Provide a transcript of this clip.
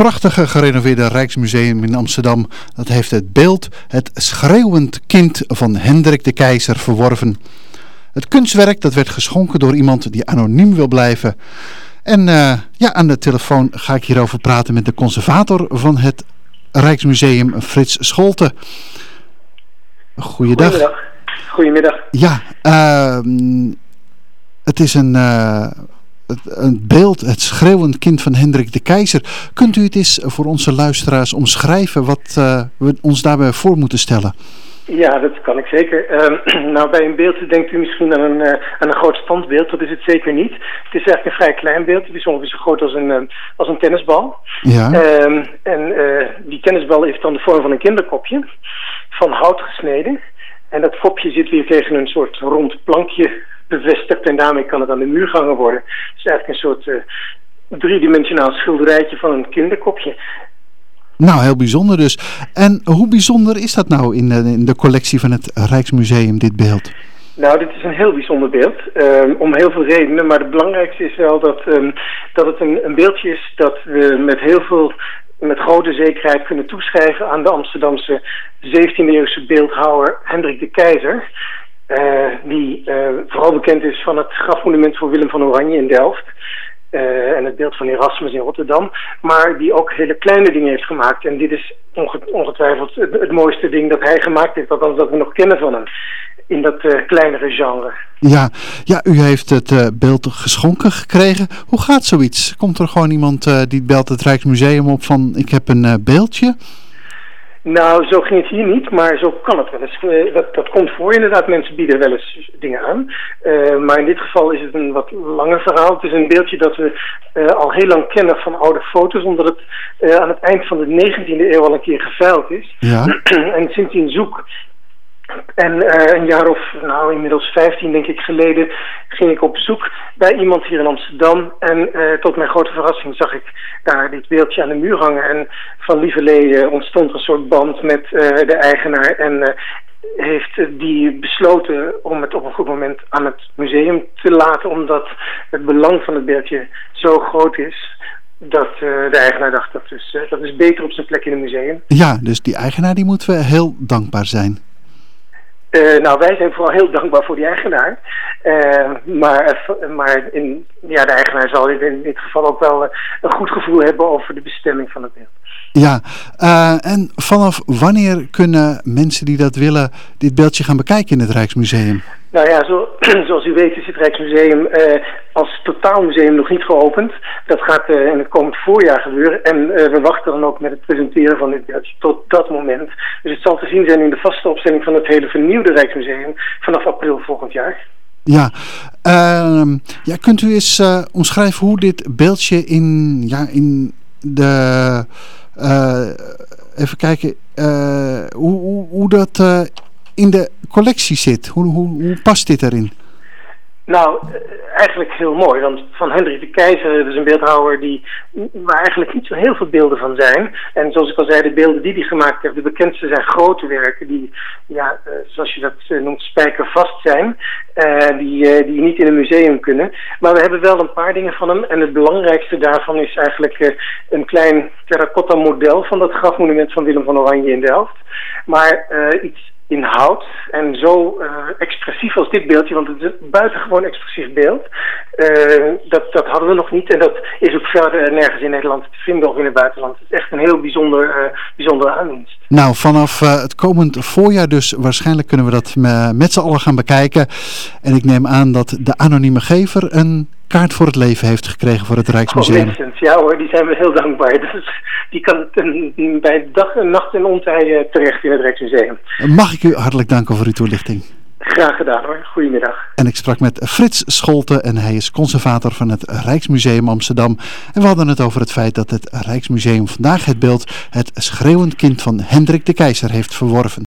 prachtige gerenoveerde Rijksmuseum in Amsterdam, dat heeft het beeld Het Schreeuwend Kind van Hendrik de Keyser verworven. Het kunstwerk dat werd geschonken door iemand die anoniem wil blijven. En aan de telefoon ga ik hierover praten met de conservator van het Rijksmuseum, Frits Scholte. Goeiedag. Goedemiddag. Ja, het is een beeld, Het Schreeuwend Kind van Hendrik de Keyser. Kunt u het eens voor onze luisteraars omschrijven wat we ons daarbij voor moeten stellen? Ja, dat kan ik zeker. Bij een beeld denkt u misschien aan een groot standbeeld. Dat is het zeker niet. Het is eigenlijk een vrij klein beeld. Het is ongeveer zo groot als een tennisbal. Ja. Die tennisbal heeft dan de vorm van een kinderkopje. Van hout gesneden. En dat kopje zit weer tegen een soort rond plankje bevestigd. En daarmee kan het aan de muur gehangen worden. Het is eigenlijk een soort driedimensionaal schilderijtje van een kinderkopje. Nou, heel bijzonder dus. En hoe bijzonder is dat nou in de collectie van het Rijksmuseum, dit beeld? Nou, dit is een heel bijzonder beeld. Om heel veel redenen. Maar het belangrijkste is wel dat het een beeldje is dat we met grote zekerheid kunnen toeschrijven aan de Amsterdamse 17e-eeuwse beeldhouwer Hendrik de Keyser. Die vooral bekend is van het grafmonument voor Willem van Oranje in Delft. En het beeld van Erasmus in Rotterdam. Maar die ook hele kleine dingen heeft gemaakt. En dit is ongetwijfeld het mooiste ding dat hij gemaakt heeft. Althans dat we nog kennen van hem. In dat kleinere genre. Ja, u heeft het beeld geschonken gekregen. Hoe gaat zoiets? Komt er gewoon iemand die belt het Rijksmuseum op van ik heb een beeldje? Nou, zo ging het hier niet, maar zo kan het wel eens. Dat komt voor inderdaad. Mensen bieden wel eens dingen aan. Maar in dit geval is het een wat langer verhaal. Het is een beeldje dat we al heel lang kennen van oude foto's, omdat het aan het eind van de 19e eeuw al een keer geveild is. Ja. En sindsdien zoek. En een jaar of, inmiddels 15 denk ik geleden, ging ik op bezoek bij iemand hier in Amsterdam. En tot mijn grote verrassing zag ik daar dit beeldje aan de muur hangen. En van lieverlee ontstond een soort band met de eigenaar. En heeft die besloten om het op een goed moment aan het museum te laten. Omdat het belang van het beeldje zo groot is dat de eigenaar dacht dat is beter op zijn plek in het museum. Ja, dus die eigenaar die moeten we heel dankbaar zijn. Wij zijn vooral heel dankbaar voor die eigenaar. De eigenaar zal in dit geval ook wel een goed gevoel hebben over de bestemming van het beeld. Ja, en vanaf wanneer kunnen mensen die dat willen dit beeldje gaan bekijken in het Rijksmuseum? Nou ja, zoals u weet is het Rijksmuseum als totaalmuseum nog niet geopend. Dat gaat in het komend voorjaar gebeuren. En we wachten dan ook met het presenteren van dit beeldje tot dat moment. Dus het zal te zien zijn in de vaste opstelling van het hele vernieuwde Rijksmuseum vanaf april volgend jaar. Ja, kunt u eens omschrijven hoe dit beeldje in de... even kijken hoe dat in de collectie zit. Hoe past dit erin? Nou, eigenlijk heel mooi, want van Hendrik de Keyser, dat is een beeldhouwer waar eigenlijk niet zo heel veel beelden van zijn. En zoals ik al zei, de beelden die hij gemaakt heeft, de bekendste zijn grote werken die, zoals je dat noemt, spijkervast zijn, die niet in een museum kunnen. Maar we hebben wel een paar dingen van hem en het belangrijkste daarvan is eigenlijk een klein terracotta model van dat grafmonument van Willem van Oranje in Delft. Maar iets in hout en zo expressief als dit beeldje, want het is een buitengewoon expressief beeld. Dat hadden we nog niet en dat is ook verder nergens in Nederland te vinden of in het buitenland. Het is echt een heel bijzondere aanwinst. Nou, vanaf het komend voorjaar dus waarschijnlijk kunnen we dat met z'n allen gaan bekijken. En ik neem aan dat de anonieme gever een kaart voor het leven heeft gekregen voor het Rijksmuseum. Ja hoor, die zijn we heel dankbaar. Dus die kan bij dag en nacht en ontij terecht in het Rijksmuseum. Mag ik u hartelijk danken voor uw toelichting. Graag gedaan hoor, goedemiddag. En ik sprak met Frits Scholte en hij is conservator van het Rijksmuseum Amsterdam. En we hadden het over het feit dat het Rijksmuseum vandaag het beeld Het Schreeuwend Kind van Hendrik de Keyser heeft verworven.